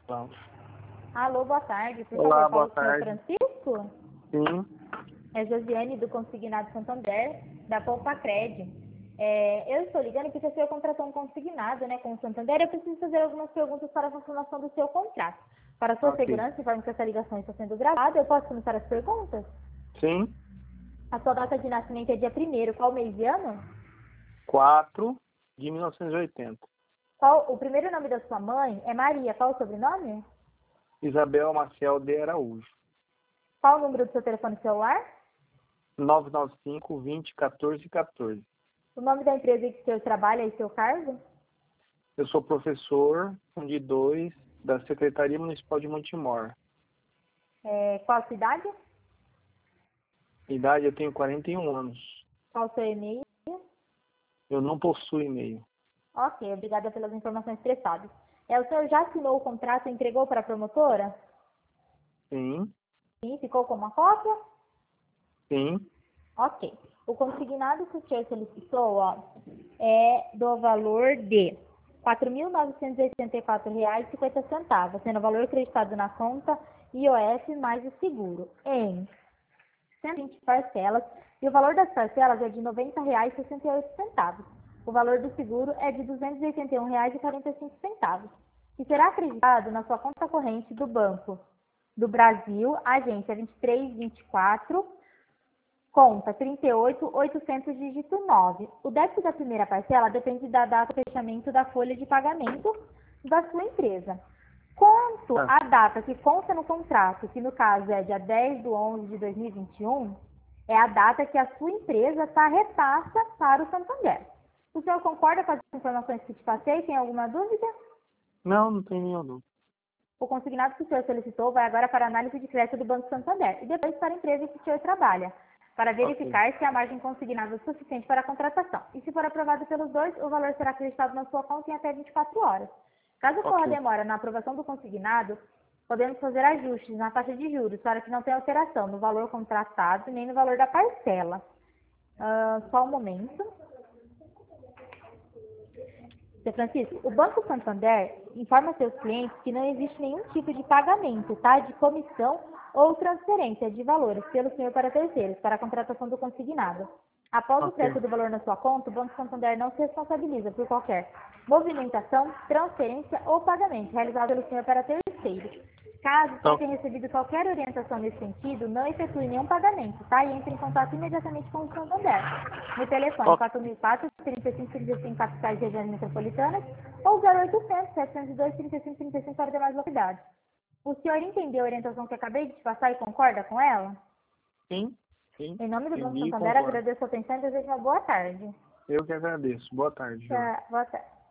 Tá. Alô, boa tarde. Por Olá, favor, boa fala com o senhor tarde. Francisco? Sim, É Josiane, do Consignado Santander, da Poupa-Cred. Eu estou ligando porque o senhor contratou um consignado, né, com o Santander. Eu preciso fazer algumas perguntas para a confirmação do seu contrato. Para a sua ok. segurança, informe que essa ligação está sendo gravada. Eu posso começar as perguntas? Sim, A sua data de nascimento é dia 1º. Qual mês e ano? 4 de 1980. Qual o primeiro nome da sua mãe? É Maria. Qual o sobrenome? Isabel Maciel de Araújo. Qual o número do seu telefone celular? 995 20 14 14. O nome da empresa em que o senhor trabalha e seu cargo? Eu sou professor de 2 da Secretaria Municipal de Montemor. Qual a sua idade? Idade, eu tenho 41 anos. Qual o seu e-mail? Eu não possuo e-mail. Ok, obrigada pelas informações prestadas. O senhor já assinou o contrato e entregou para a promotora? Sim, Sim, ficou com uma cópia? sim. Ok. O consignado que o senhor solicitou, é do valor de R$ 4.984,50, sendo o valor acreditado na conta IOF mais o seguro, em 120 parcelas, e o valor das parcelas é de R$ 90,68. O valor do seguro é de R$ 281,45, e será acreditado na sua conta corrente do Banco do Brasil, agência 2324, conta 38.800, dígito 9. O débito da primeira parcela depende da data de fechamento da folha de pagamento da sua empresa. Quanto Tá. à data que consta no contrato, que no caso é dia 10/11/2021, é a data que a sua empresa repassa para o Santander. O senhor concorda com as informações que te passei? Tem alguma dúvida? Não tem nenhum. Não. O consignado que o senhor solicitou vai agora para a análise de crédito do Banco Santander e depois para a empresa que o senhor trabalha, para Ok. verificar se a margem consignada é suficiente para a contratação. E se for aprovado pelos dois, o valor será acreditado na sua conta em até 24 horas. Caso ocorra Ok. demora na aprovação do consignado, podemos fazer ajustes na taxa de juros para que não tenha alteração no valor contratado nem no valor da parcela. Só um momento. Seu Francisco, o Banco Santander informa seus clientes que não existe nenhum tipo de pagamento, tá? De comissão ou transferência de valores pelo senhor para terceiros, para a contratação do consignado. Após o Ok. crédito do valor na sua conta, o Banco Santander não se responsabiliza por qualquer movimentação, transferência ou pagamento realizado pelo senhor para terceiros. Caso Então, tenha recebido qualquer orientação nesse sentido, não efetue nenhum pagamento, tá? E entre em contato imediatamente com o Santander. No telefone ok. 4004-3535, capitais e regiões metropolitanas, ou 0800-702-3535 para demais localidades. O senhor entendeu a orientação que acabei de te passar e concorda com ela? Sim, sim. Em nome do Banco Entendi e Santander, concordo. agradeço a atenção e desejo uma boa tarde. Eu que agradeço. Boa tarde, Ju. Boa tarde.